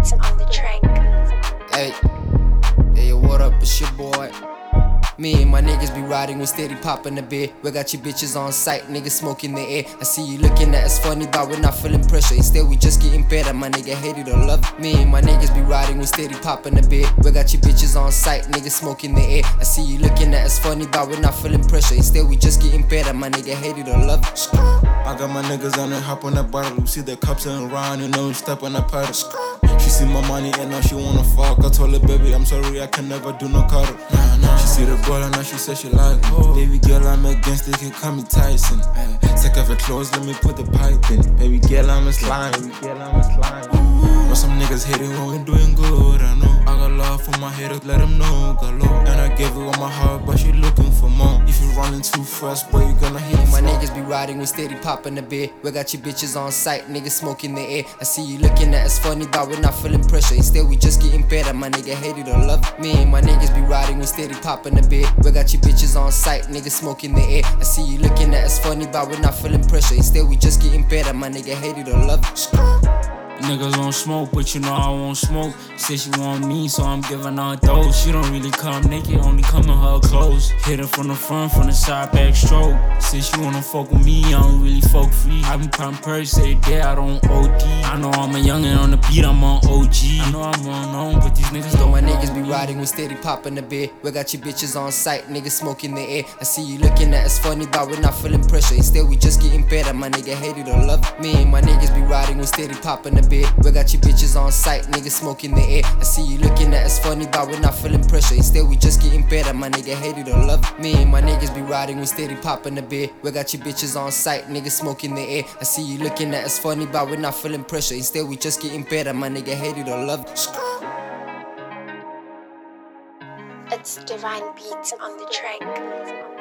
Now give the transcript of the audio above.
beats on the track. Hey, hey, what up? It's your boy. Me and my niggas be riding, we steady popping the bed. We got you bitches on sight, niggas smoking the air. I see you looking at us funny, but we're not feeling pressure. Instead, we just getting better. My nigga hate it or love it. Me and my niggas be riding, we steady popping the bed. We got you bitches on sight, niggas smoking the air. I see you looking at us funny, but we're not feeling pressure. Instead, we just getting better. My nigga hate it or love it. I got my niggas on it, hop on that bottle. We see the cups and round, you know, step on the pedal. She see my money and now she wanna fuck. I told her, baby, I'm sorry, I can never do no cuddle. She see the girl and now she said she like it. Baby girl, I'm against it, can call me Tyson. Take off her clothes, let me put the pipe in. Baby girl, I'm a slime. But some niggas hate it when we doing good, I know. I got love for my haters, let them know, got low. And I gave her all my heart, but she looking for more. If you running too fast, boy, you gonna hit My me. niggas be riding, we steady popping the bed. We got you bitches on sight, niggas smoking the air. I see you looking at us funny, but we're not feeling pressure. Instead, we just getting better. My nigga hate it or love it. Me and my niggas be riding, we steady popping the bed. We got you bitches on sight, niggas smoking the air. I see you looking at us funny, but we're not feeling pressure. Instead, we just getting better. My nigga hate it or love it. Niggas won't smoke, but you know I won't smoke. Say she want me, so I'm giving her those. She don't really come naked, only come in her clothes. Hit her from the front, from the side, back stroke. Say she wanna fuck with me, I don't really fuck free. I been poppin' purse, say that I don't OD. I know I'm a youngin' on the beat, I'm on OG. I know I'm unknown, but these niggas don't. My niggas be riding, we steady popping the bed. We got you bitches on sight, niggas smoking the air. I see you looking at us funny, but we're not feeling pressure. Instead, we just getting better. My nigga hate it or love it. Me and my niggas be riding, we steady popping the bed. We got you bitches on sight, niggas smoking the air. I see you looking at us funny, but we're not feeling pressure. Instead, we just getting better. My nigga hate it or love it. Me and my niggas be riding, we steady popping the bed. We got you bitches on sight, niggas smoking the air. I see you looking at us funny, but we're not feeling pressure. Instead, we just getting better. My nigga hate it or love it. It's Divine Beats on the track.